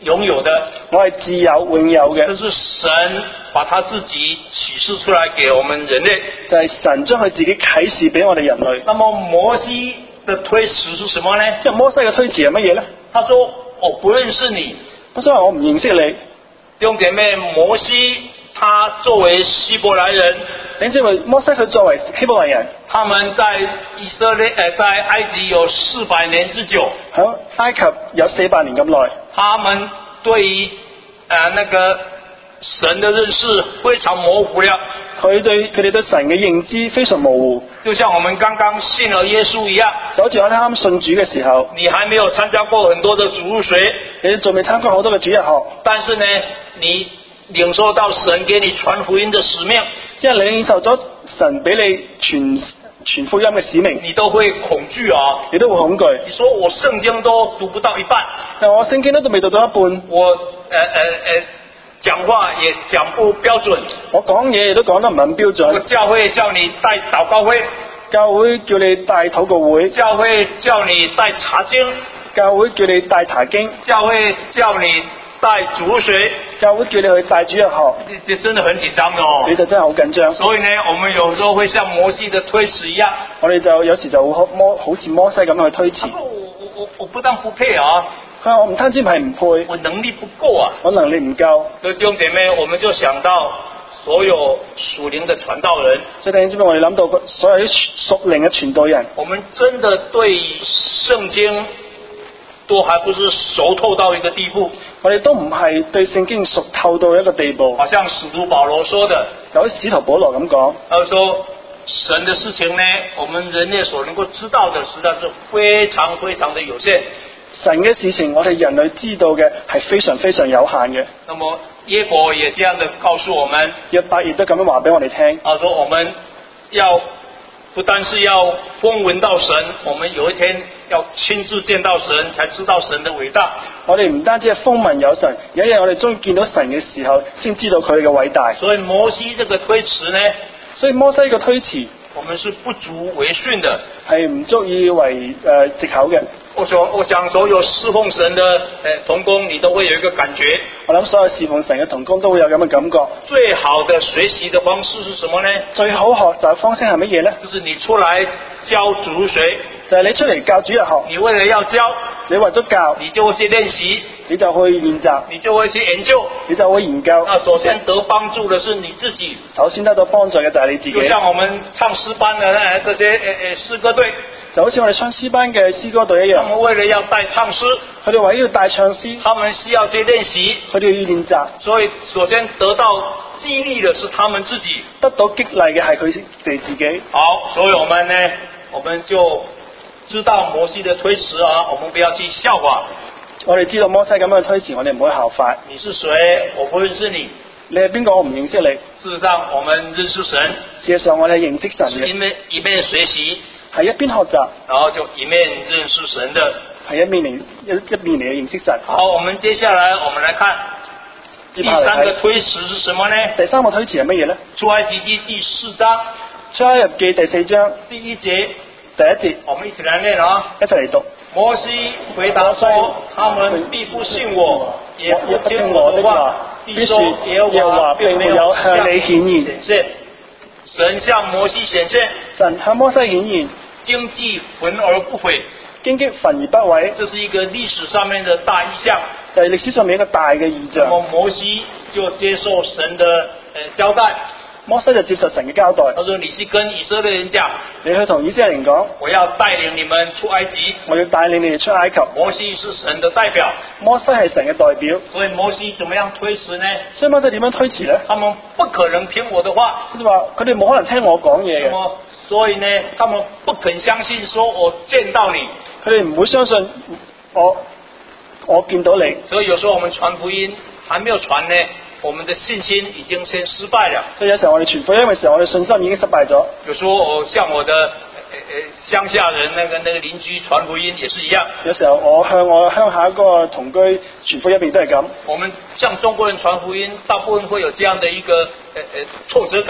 拥有的， 我係自有永有嘅， 这是神把他自己启示出来给我们人类。 就係神將佢自己啟示俾我哋人類。 那么摩西的推辞是什么呢？ 即係摩西嘅推辭係乜嘢咧？ 他说我不认识你。 摩西話我唔認識你。 弟兄姐妹，摩西他作為希伯來人， 你知唔知摩西佢作為希伯來人， 他們在在埃及有400年之久， 喺埃及有400年咁耐， 他們對於那個神的認識非常模糊了。 佢哋對神嘅認知非常模糊， 就像我們剛剛信了耶穌一樣， 就好似我哋啱信主嘅時候， 你還沒有參加過很多的主日學， 你仲未參加好多嘅主日學， 但是呢，你領受到神給你傳福音的使命， 即係你領受咗神俾你傳福音嘅使命， 你都會恐懼啊， 你都會恐懼。 你說我聖經都讀不到一半， 但我聖經都未讀到一半， 我講話也講不標準， 我講嘢亦都講得唔係咁標準。 教會叫你帶禱告會， 教會叫你帶禱告會， 教會叫你帶查經， 教會叫你帶查經， 教會叫你帶主日學， 教會叫你去帶主日學， 這真的很緊張的哦。 你就真係好緊張。 所以呢，我們有時候會像摩西的推辭一樣， 我哋就有時就會好似摩西咁去推辭。 我不但不配啊， 佢話我唔單止係唔配， 我能力不夠啊。 我能力唔夠。 所以弟兄姐妹，我們就想到所有屬靈的傳道人， 所以弟兄姊妹，我哋諗到所有啲屬靈嘅傳道人， 我們真的對聖經都還不是熟透到一個地步。 我哋都唔係對聖經熟透到一個地步。 好像使徒保羅說的， 就好似使徒保羅咁講， 他說神的事情呢，我們人類所能夠知道的實在是非常非常的有限。 神嘅事情，我哋人類知道嘅係非常非常有限嘅。 那麼耶伯也這樣的告訴我們， 約伯亦都咁樣話俾我哋聽。 他說我們要不但是要風聞到神，我們有一天要親自見到神，才知道神的偉大。 我哋唔單止係風聞有神，有一日我哋終於見到神嘅時候，先知道佢嘅偉大。 所以摩西這個推辭呢， 所以摩西嘅推辭， 我們是不足為訓的， 係唔足以為藉口嘅。 我想所有侍奉神的同工，你都會有一個感覺。 我諗所有侍奉神嘅同工都會有咁嘅感覺。 最好的學習的方式是什麼呢？ 最好學習方式係乜嘢呢？ 就是你出來教主日學， 就係你出嚟教主日學， 你為了要教， 你為咗教， 你就會去練習， 你就去練習， 你就會去研究， 你就會研究。 那首先得幫助的是你自己。 首先得到幫助嘅就係你自己。 就像我們唱詩班的這些詩歌隊， 就好似我哋唱詩班嘅詩歌隊一樣， 他們為了要帶唱詩， 佢哋為咗要帶唱詩， 他們需要去練習， 佢哋要練習， 所以首先得到激勵的是他們自己， 得到激勵嘅係佢哋自己。 好，所以我們就知道摩西的推辭啊，我們不要去效法。 我哋知道摩西咁樣推辭，我哋唔可以效法。 你是誰？我不認識你。 你係邊個？我唔認識你。 事實上，我們認識神。 事實上，我哋係認識神嘅。 一面學習， 係一邊學習， 然後就一面認識神的。 係一面嚟認識神。 好，我們接下來我們來看第三個推辭是什麼呢？ 第三個推辭係乜嘢呢？ 出埃及記第4章， 出埃及記第4章第1節， 第1節， 我們一起來念啊！ 一齊嚟讀。 摩西回答說：他們必不信我，也不聽我的話，必說耶和華並沒有向你顯現。神向摩西顯現， 神向摩西顯現， 荊棘焚而不毀， 荊棘焚而不毀， 這是一個歷史上面的大意象， 就係歷史上面一個大嘅異象。 那麼摩西就接受神的交代。 摩西就接受神嘅交代， 他說：你去跟以色列人講， 你去同以色列人講， 我要帶領你們出埃及， 我要帶領你哋出埃及。 摩西是神的代表， 摩西係神嘅代表， 所以摩西怎麼樣推辭呢？ 所以摩西點樣推辭呢？ 他們不可能聽我的話， 即係話佢哋冇可能聽我講嘢嘅， 所以呢，他們不肯相信說我見到你， 佢哋唔會相信我見到你。 所以有時候我們傳福音還沒有傳呢，我們的信心已經先失敗了。 所以有時候我哋傳福音嘅時候，我哋信心已經失敗咗。 有時候我向我的鄉下人那個鄰居傳福音也是一樣。 有時候我向我鄉下一個同居傳福音亦都係咁。 我們向中國人傳福音，大部分會有這樣的一個挫折感。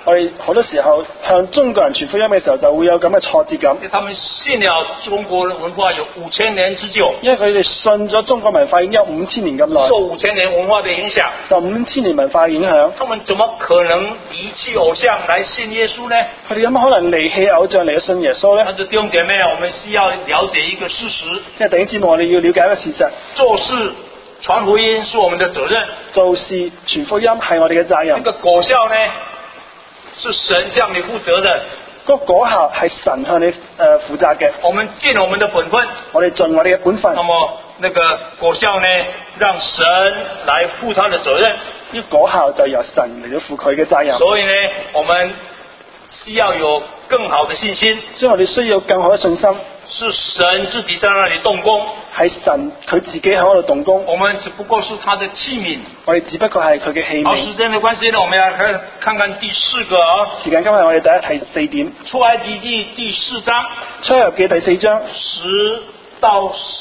我哋好多時候向中國人傳福音嘅時候，就會有咁嘅挫折感， 他們信了中國文化有5000年之久， 因為佢哋信咗中國文化已經有5000年咁耐， 受5000年文化的影響， 受5000年文化嘅影響， 他們怎麼可能離棄偶像來信耶穌呢？ 佢哋有乜可能離棄偶像嚟信耶穌呢？ 但是弟兄姐妹，我們需要了解一個事實， 即係弟兄姊妹，我哋要了解一個事實， 做事傳福音是我們的責任， 做事傳福音係我哋嘅責任。 這個果效呢，是神向你負責的。 個果效係神向你負責嘅。 我們盡我們的本分， 我哋盡我哋嘅本分。 那麼那個果效呢，讓神來負他的責任。 呢個果效就由神嚟到負佢嘅責任。 所以呢，我們需要有更好的信心。 所以我哋需要更好嘅信心。 是神自己在那裡動工， 係神佢自己喺嗰度動工。 我們只不過是他的器皿。 我哋只不過係佢嘅器好， 皿。 時間的關係呢，我們要看看第4個啊。 時間今日我哋第4點。 出埃及記第4章。 出埃及記第4章 10到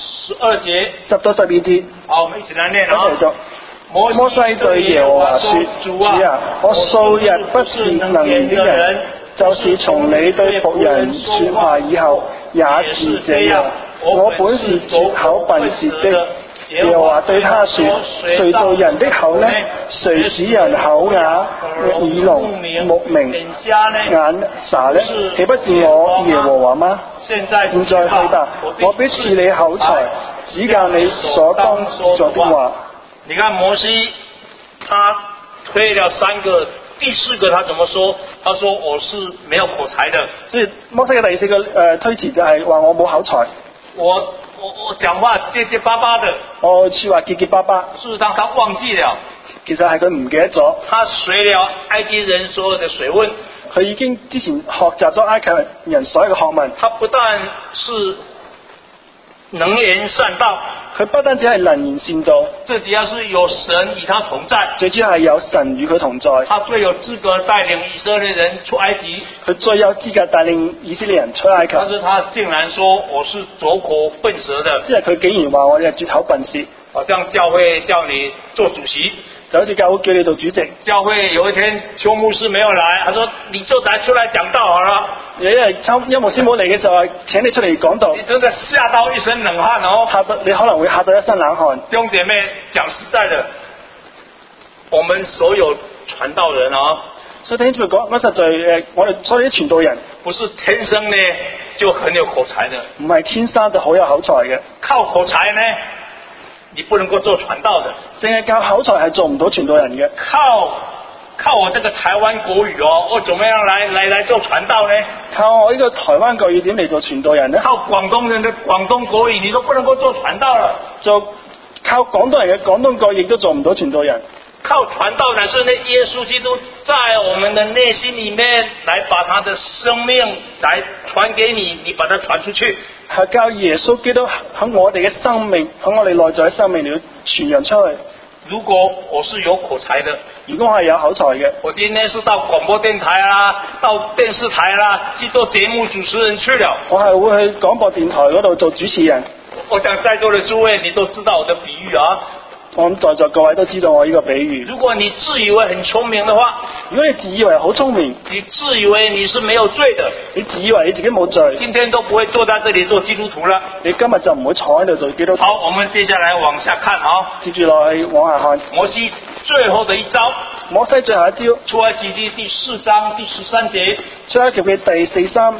12節。 10到12節。 好，我們一起來念啊。 一齊讀。摩西對耶和華說：主啊，我素日不是能言的人，就是從你對僕人說話以後，也是這樣。我本是拙口笨舌的。耶和華對他說：誰造人的口呢？誰使人口啞、耳聾、目明、眼傻呢？豈不是我耶和華嗎？現在去吧，我必賜你口才，指教你所當作的話。 你看摩西，他推了3個，第4個他怎麼說？他說我是沒有口才的。 所以摩西嘅第4個推辭就係話我冇口才。 我講話結結巴巴的， 我說話結結巴巴。 事實上他忘記了， 其實係佢唔記得咗。 他學了埃及人所有的學問， 佢已經之前學習咗埃及人所有嘅學問。 他不但是能言善道， 佢不單止係能言善道， 最主要是有神與他同在， 最主要係有神與佢同在。 他最有資格帶領以色列人出埃及， 佢最有資格帶領以色列人出埃及。 但是他竟然說我是拙口笨舌的， 即係佢竟然話我哋係拙口笨舌， 好像教會叫你做主席， 就好似教會叫你做主席。 教會有一天邱牧師沒有來，他說你就出來講道好了。 因為邱牧師冇嚟嘅時候，請你出嚟講道， 你真的嚇到一身冷汗哦！ 你可能會嚇到一身冷汗。 弟兄姐妹，講實在的，我們所有傳道人啊， 所以聽住講，實在我哋所有啲傳道人， 不是天生呢就很有口才的， 唔係天生就好有口才嘅。 靠口才呢，你不能夠做傳道的， 淨係靠口才係做唔到傳道人嘅。靠我這個台灣國語哦，我怎麼樣來做傳道呢？靠我呢個台灣國語點嚟做傳道人呢？ 靠廣東人的廣東國語，你都不能夠做傳道了。 就靠廣東人嘅廣東國語都做唔到傳道人。 靠傳道乃是那耶穌基督在我們的內心裏面，來把他的生命來傳給你，你把它傳出去。係教耶穌基督喺我哋嘅生命，喺我哋內在嘅生命裏傳揚出去。如果我是有口才的，如果我係有口才嘅，我今天是到廣播電台啦，到電視台啦，去做節目主持人去了。我係會去廣播電台嗰度做主持人。我想在座的諸位，你都知道我的比喻啊。我諗在座各位都知道我呢個比喻。如果你自以為很聰明的話，如果你自以為好聰明，你自以為你是沒有罪的，你自以為你自己冇罪，今天都不會坐在這裡做基督徒了。你今日就唔會坐喺度做基督徒。好，我們接下來往下看啊，接住落去往下看。摩西最後的一招，摩西最後一招，出埃及記第4章第13節，出埃及記第4章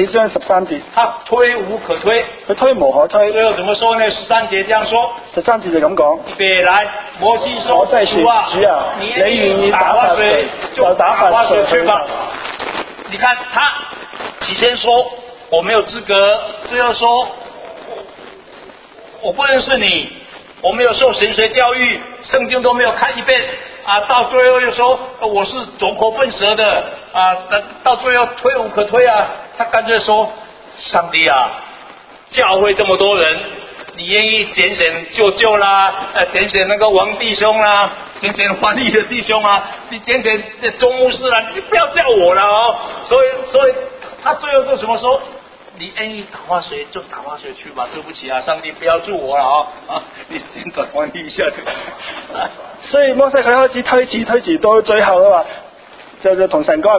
13節，他推無可推，佢推無可推。最後怎麼說呢？13節這樣說，13節就咁講。來，摩西說：主啊，你願意打發誰就打發誰去吧。你看他起先說我沒有資格，最後說我不認識你，我沒有受神學教育，聖經都沒有看一遍啊，到最後又說我是拙口笨舌的啊，到最後推無可推啊，他乾脆說：上帝啊，教會這麼多人。你願意揀選舅舅啦，揀選那個王弟兄啦，揀選華麗的弟兄啊，你揀選這鍾牧師啦，你不要叫我了哦。所以他最後就怎麼說？你願意打發誰就打發誰去吧。對不起啊，上帝不要助我了啊！你先轉翻譯一下。所以摩西佢開始推辭到最後嘅話，就同神講：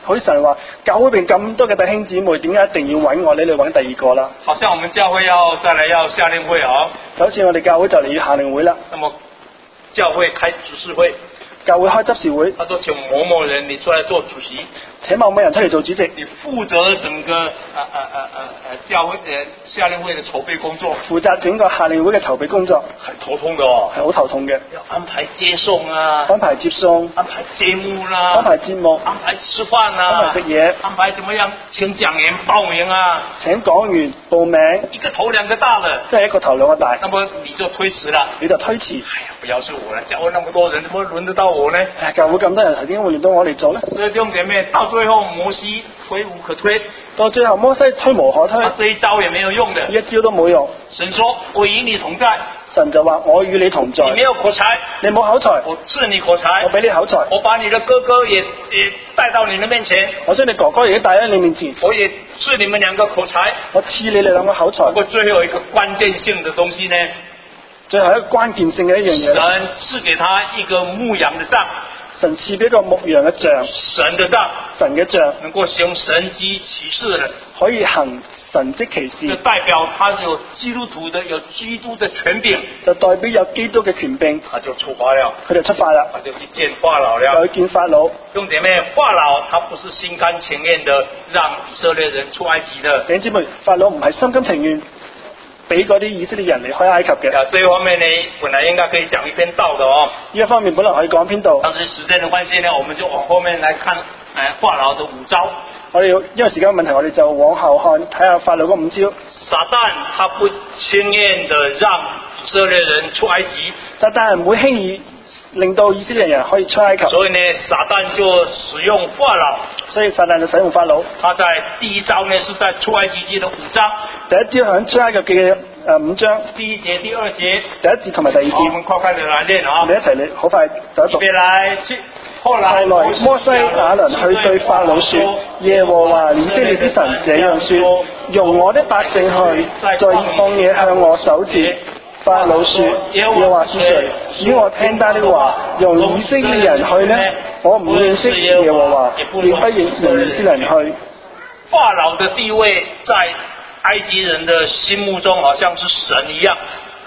好似神話教會邊咁多嘅弟兄姊妹，點解一定要揾我？你嚟揾第二個啦。 好像我們教會要再來要夏令會啊， 就好似我哋教會就嚟要夏令會啦， 那麼教會開執事會， 教會開執事會， 他說請某某人你出來做主席， 請某某人出嚟做主席， 你負責整個教會夏令會的籌備工作， 負責整個夏令會嘅籌備工作， 很頭痛的哦， 係好頭痛嘅。 要安排接送啊， 安排接送， 安排節目啦， 安排節目， 安排吃飯啊， 安排食嘢， 安排怎麼樣請講員報名啊， 請講員報名， 一個頭兩個大的， 即係一個頭兩個大， 那麼你就推遲了， 你就推遲。 哎呀，不要是我了，教會那麼多人，怎麼輪得到我呢？ 教會咁多人，點解會輪到我嚟做呢？ 所以弟兄姐妹，到最後摩西推無可推， 到最後摩西推無可推， 這一招也沒有用的， 一招都冇用。 神說：我與你同在。 神就話：我與你同在。 你沒有口才， 你冇口才， 我賜你口才， 我俾你口才。 我把你的哥哥也帶到你的面前， 我將你哥哥已經帶喺你面前， 我也賜你們兩個口才， 我賜你哋兩個口才。 不過最後有一個關鍵性的東西呢， 最後一個關鍵性嘅一樣嘢， 神賜給他一個牧羊的杖， 神賜俾一個牧羊嘅杖， 神的杖， 神嘅杖能夠行神蹟奇事的， 可以行神蹟奇就事， 代表他是有基督徒的，有基督的權柄， 就代表有基督嘅權柄， 他就出發了， 佢就出發啦， 他就去見法老了。 又去見法老。 弟兄姐妹，法老他不是心甘情願的讓以色列人出埃及的。 弟兄姊妹，法老唔係心甘情願俾嗰啲以色列人離開埃及嘅。 這一方面呢，本來應該可以講一篇道的哦。 呢一方面本來可以講篇道， 但是時間的關係呢，我們就往後面來看，法老的五招。 我哋因為時間問題，我哋就往後看睇下法老嗰五招。 撒旦他不輕易的讓以色列人出埃及， 撒旦唔會輕易令到以色列人可以出埃及， 所以呢，撒旦就使用法老。 所以撒旦就使用法老。 他在第一招呢，是在出埃及記的5章。 第一招響出埃及記嘅5章， 第1節、第2節， 第一節同埋第二節。 我們快快地來練啊！ 我哋一齊嚟，好快就讀。 預備來去。後來摩西亞倫去對法老說：耶和華以色列之神這樣說：容我的百姓去，在曠野向我守節。法老說：耶和華是誰？使我聽他的話，容以色列人去呢？我唔認識耶和華，亦不認容以色列人去。 法老的地位在埃及人的心目中，好像是神一樣。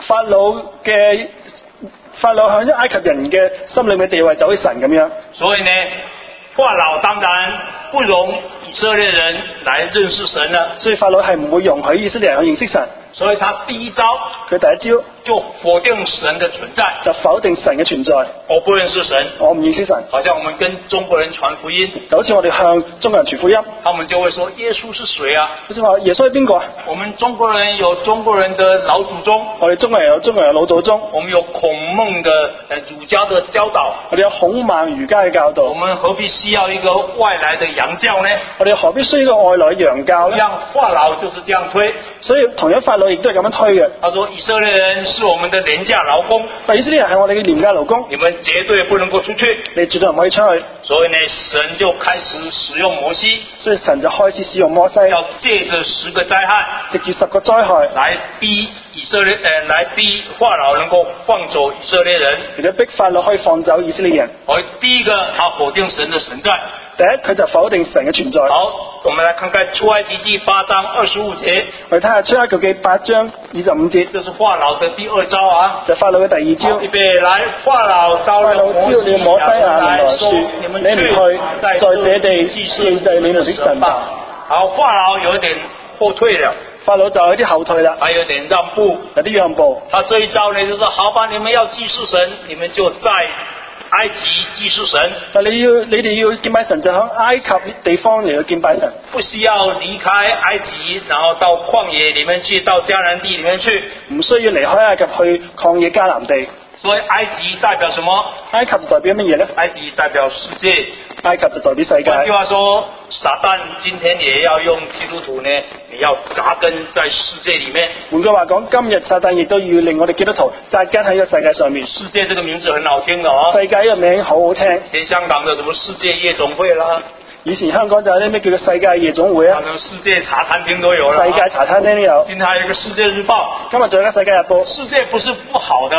法老響埃及人嘅心裏嘅地位就好似神咁樣。所以呢，法老當然不容以色列人來認識神啦。所以法老係唔會容許以色列人去認識神。所以他第一招，佢第一招就否定神的存在，就否定神嘅存在。我不認識神，我唔認識神。好像我們跟中國人傳福音，就好似我哋向中國人傳福音，他們就會說耶穌是誰啊？好似話耶穌係邊個啊？我們中國人有中國人的老祖宗，我哋中國人有中國人老祖宗。我們有孔孟的儒家的教導，我哋有孔孟儒家嘅教導。我們何必需要一個外來的洋教呢？我哋何必需要一個外來嘅洋教呢？像法老就是這樣推，所以同樣法老亦都係咁樣推嘅。他說以色列人是我們的廉價勞工，以色列人係我哋嘅廉價勞工，你們絕對不能夠出去，你絕對唔可以出去。所以呢，神就開始使用摩西，所以神就開始使用摩西，要借着10個災害，藉住10個災害來逼來逼法老能夠放走以色列人，嚟到逼法老可以放走以色列人。而第一個，他否定神的存在。第一，佢就否定神嘅存在。好，我們來看看出埃及記8章25節，我哋睇下出埃及記8章25節，這是法老的第2招啊，就法老嘅第2招。預備來，法老招了摩西亞倫來說：你們去，在這地祭祀你們的神吧。好，法老有點後退了。法老就有啲後退啦，還有點讓步，有啲讓步。他這一招呢，就是好吧，你們要祭祀神，你們就在埃及祭祀神。你哋要敬拜神，就喺埃及地方嚟去敬拜神，不需要離開埃及，然後到曠野裡面去，到迦南地裡面去，唔需要離開埃及去曠野迦南地。所以埃及代表什麼？埃及就代表乜嘢呢？埃及代表世界，埃及就代表世界。換句話說，撒旦今天也要用基督徒呢，你要扎根在世界裡面。換句話講，今日撒旦亦都要令我哋基督徒扎根喺個世界上面。世界這個名字很好聽的哦，世界呢個名好好聽。前香港的什麼世界夜總會啦，以前香港就有啲咩叫做世界夜總會啊，世界茶餐廳都有啦，世界茶餐廳都有。今天還有一個世界日報，今日仲有一個世界日報。世界不是不好的，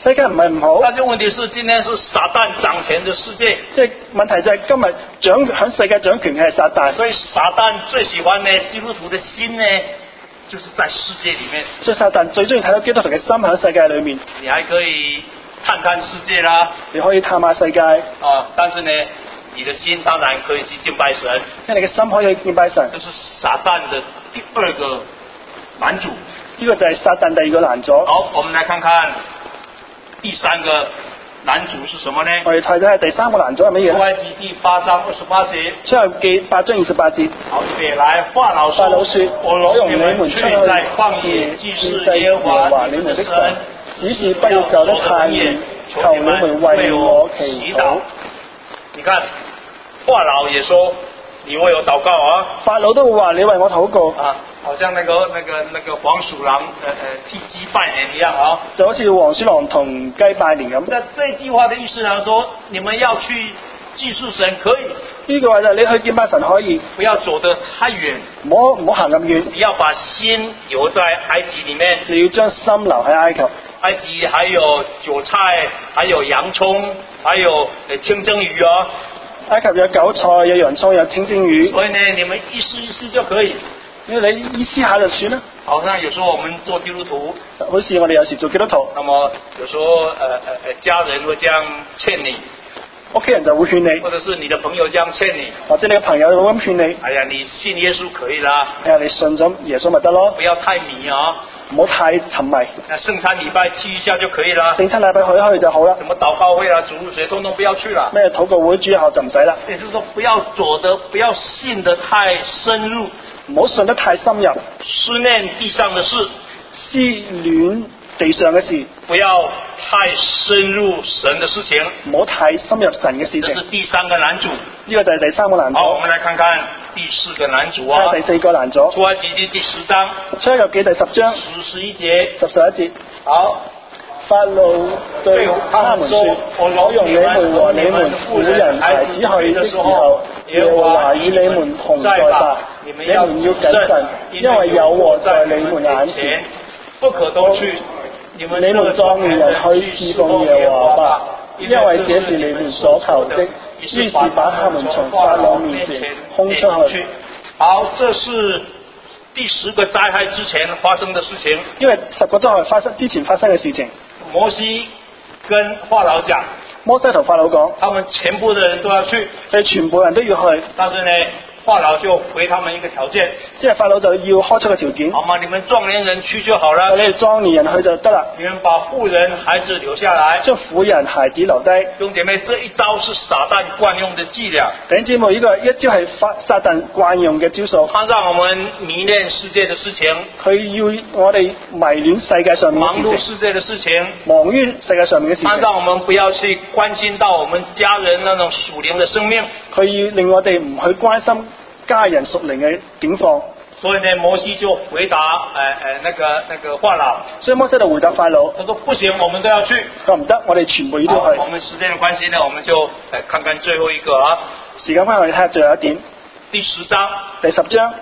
世界唔係唔好， 但是問題是今天是撒旦掌權的世界， 即係問題就係今日響世界掌權嘅係撒旦， 所以撒旦最喜歡呢基督徒的心呢，就是在世界裡面。 所以撒旦最中意睇到基督徒嘅心喺世界裏面。 你還可以探看世界啦， 你可以探下世界， 但是呢，你的心當然可以去敬拜神， 因為你嘅心可以去敬拜神。 這是撒旦的第二個攔阻。 呢個就係撒旦第二個攔阻。 好，我們來看看第三個攔阻是什麼呢？ 我哋睇睇第三個攔阻係乜嘢？ 出埃及第8章28節。 出埃及8章28節。 好，預備來。法老說：我容你們去在曠野祭祀耶和華你們的神， 只是不要走得太遠，求你們為我祈禱。 你看，法老也說：你為我禱告啊！ 法老都會話你為我禱告啊，好像那個黃鼠狼替雞拜年一樣啊， 就好似黃鼠狼同雞拜年咁。 那這句話的意思呢，說你們要去祭祀神可以， 呢個話就係你去敬拜神可以， 不要走得太遠， 唔好行咁遠。 你要把心留在埃及裡面， 你要將心留喺埃及。 埃及還有韭菜，還有洋蔥，還有清蒸魚啊。 埃及有韭菜，有洋蔥，有清蒸魚。 所以呢，你們意思意思就可以。 因為你意思下就算啦。 好像有時候我們做基督徒， 好似我哋有時做基督徒， 那麼有時候家人會這樣勸你， 屋企人就會勸你， 或者是你的朋友這樣勸你， 或者你嘅朋友會咁勸你。 哎呀，你信耶穌可以啦。 哎呀，你信咗耶穌咪得咯， 不要太迷啊， 唔好太沉迷。 那聖餐禮拜去一下就可以啦。 聖餐禮拜去一去就好啦。 什麼禱告會啊、主日學，通通不要去了。 咩禱告會、主日學就唔使啦。 也就是說，不要信得太深入， 唔好信得太深入， 思念地上的事， 思戀地上嘅事， 不要太深入神的事情， 唔好太深入神嘅事情。 這是第三個攔阻。 呢個就係第三個攔阻。 好，我們來看看第四個攔阻啊。 第四個攔阻。 出埃及記第10章。 出埃及記第10章。 11節。 11節。 好。 法老對他們說：我容你們和你們婦人孩子去的時候，耶和華與你們同在吧。你們要謹慎，因為有禍在你們眼前， 不可都去。你們壯年人去侍奉耶和華吧，因為這是你們所求的。於是把他們從法老面前轟出去。 好，這是第10個災害之前發生的事情。 因為10個災害之前發生嘅事情。 摩西跟法老講， 摩西同法老講， 他們全部的人都要去， 佢全部人都要去。 但是呢，法老就回他們一個條件， 即係法老就要開出個條件。 好嘛，你們壯年人去就好了， 你哋壯年人去就得啦。 你們把婦人孩子留下來， 將婦人孩子留低。 弟兄姐妹，這一招是撒旦慣用的伎倆。 弟兄姊妹，呢個一招係撒旦慣用嘅招數。 他讓我們迷戀世界的事情， 佢要我哋迷戀世界上面嘅事情， 忙碌世界的事情， 忙於世界上面嘅事情。 他讓我們不要去關心到我們家人那種屬靈的生命。 佢要令我哋唔去關心家人屬靈嘅境況。 所以呢，摩西就回答那個法老。 所以摩西就回答法老， 他說不行，我們都要去。 佢話唔得，我哋全部都要去。 我們時間的關係呢，我們就看看最後一個啊。 時間關係，我哋睇下最後一點。 第10章。 第10章。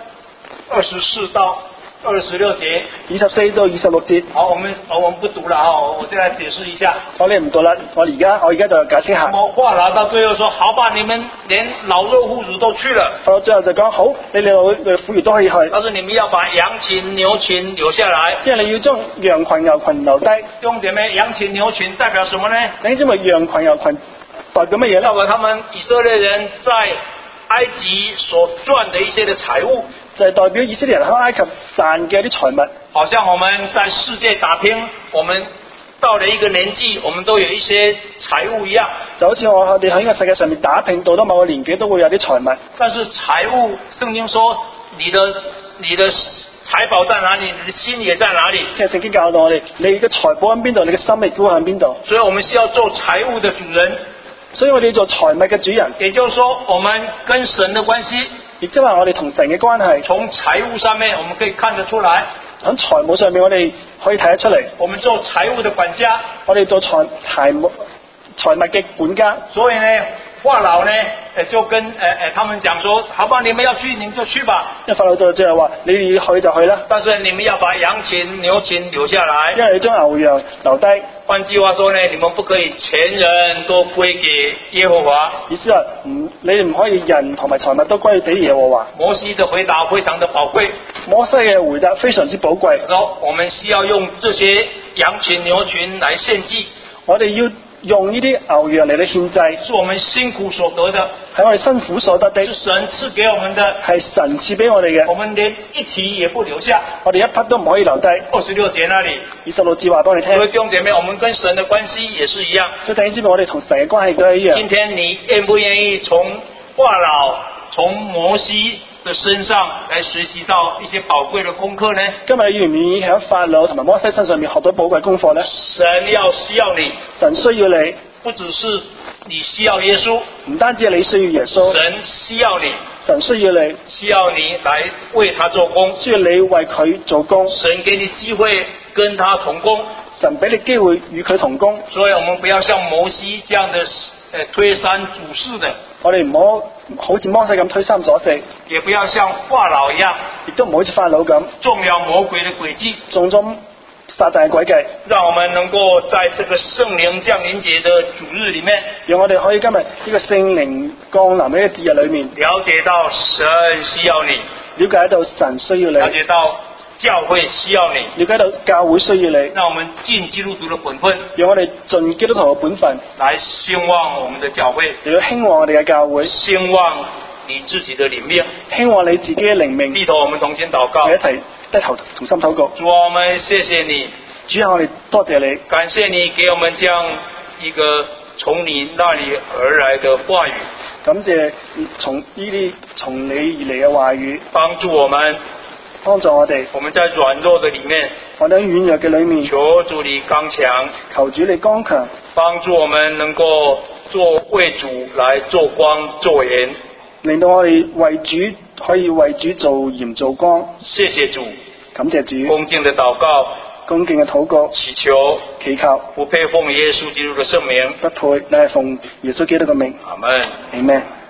24到26節。 24到26節。 好，我們不讀了啊，我再來解釋一下。 我哋唔讀啦，我而家就解釋下。 法老到最後說：好吧，你們連老幼婦孺都去了。 法老最後就講：好，你哋老幼婦孺都可以去。 但是你們要把羊群、牛群留下來。 即係你要將羊群、牛群留低。 弟兄姐妹，羊群、牛群代表什麼呢？ 你知唔知羊群、牛群代表乜嘢咧？ 代表他們以色列人在埃及所賺的一些的財物。 就係代表以色列人喺埃及賺嘅啲財物。 好像我們在世界打拼，我們到了一個年紀，我們都有一些財物一樣。 就好似我哋喺呢個世界上面打拼，到咗某個年紀都會有啲財物。 但是財物，聖經說你的財寶在哪裡，你的心也在哪裡。 其實聖經教導我哋，你嘅財寶喺邊度，你嘅心亦都喺邊度。 所以我們需要做財物的主人。 所以我哋要做財物嘅主人。 也就是說，我們跟神的關係， 亦即係話我哋同神嘅關係， 從財務上面我們可以看得出來。 喺財務上面我哋可以睇得出嚟。 我們做財務的管家， 我哋做財務嘅管家。 所以呢， 法老呢，就跟他們講說，好吧，你們要去，你們就去吧。 因為法老就係話你哋要去就去啦， 但是你們要把羊群、牛群留下來。 因為你將牛羊留低。 換句話說呢，你們不可以全人都歸給耶和華。 意思話你哋唔可以人同埋財物都歸俾耶和華。 摩西的回答非常的寶貴。 摩西嘅回答非常之寶貴。 說我們需要用這些羊群、牛群來獻祭。 我哋要用呢啲牛羊嚟到獻祭， 是我們辛苦所得的， 係我哋辛苦所得的， 是神賜給我們的， 係神賜俾我哋嘅。 我們連一提也不留下， 我哋一匹都唔可以留低。 26節那裡 26節話俾你聽。 各位弟兄姐妹，我們跟神的關係也是一樣。 所以弟兄姊妹，我哋同神嘅關係都係一樣。 今天你願不願意從法老、從摩西的身上來學習到一些寶貴的功課呢？ 今日你願唔願意喺法老同埋摩西身上面學到寶貴功課呢？ 神需要你， 神需要你， 不只是你需要耶穌， 唔單止係你需要耶穌， 神需要你， 神需要你， 需要你來為他做工， 需要你為佢做工。 神給你機會跟他同工， 神俾你機會與佢同工。 所以我們不要像摩西這樣的推三阻四的， 我哋唔好似摩西咁推三阻四， 也不要像法老一樣， 亦都唔好似法老咁中了魔鬼的詭計， 中咗撒旦嘅詭計。 讓我們能夠在這個聖靈降臨節的主日裡面， 讓我哋可以今日呢個聖靈降臨呢個節日裡面， 了解到神需要你， 了解到神需要你， 了解到教會需要你， 了解到教會需要你。 讓我們盡基督徒的本分， 讓我哋盡基督徒嘅本分， 來興旺我們的教會， 嚟到興旺我哋嘅教會， 興旺你自己的靈命， 興旺你自己嘅靈命。 低頭我們同心禱告， 我哋一齊低頭同心禱告。 主，我們謝謝你， 主啊，我哋多謝你， 感謝你給我們這樣一個從你那裡而來的話語， 感謝從呢啲從你而嚟嘅話語， 幫助我們， 幫助我哋。 我們在軟弱的裡面， 我哋喺軟弱嘅裏面， 求主你剛強， 求主你剛強， 幫助我們能夠為主來做光做鹽， 令到我哋為主可以為主做鹽做光。 謝謝主， 感謝主， 恭敬的禱告， 恭敬嘅禱告， 祈求， 不配奉耶穌基督的聖名， 不配，乃係奉耶穌基督嘅名。 阿門。 Amen。